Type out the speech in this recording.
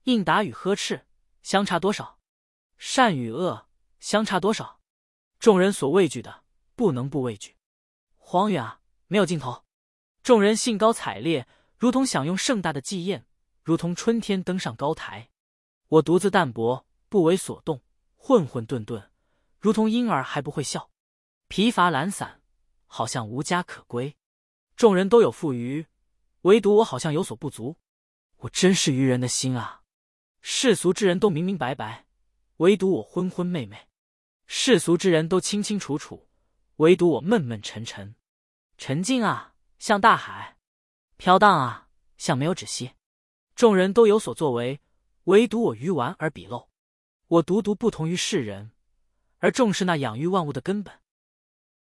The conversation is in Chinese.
应答与呵斥相差多少？善与恶相差多少？众人所畏惧的，不能不畏惧。荒远啊，没有尽头。众人兴高采烈，如同享用盛大的祭宴，如同春天登上高台。我独自淡泊，不为所动，混混沌沌，如同婴儿还不会笑，疲乏懒散，好像无家可归。众人都有富余，唯独我好像有所不足。我真是愚人的心啊！世俗之人都明明白白，唯独我昏昏昧昧；世俗之人都清清楚楚，唯独我闷闷沉沉。沉静啊，像大海；飘荡啊，像没有止息。众人都有所作为，唯独我愚顽而鄙陋。我独不同于世人，而重视那养育万物的根本。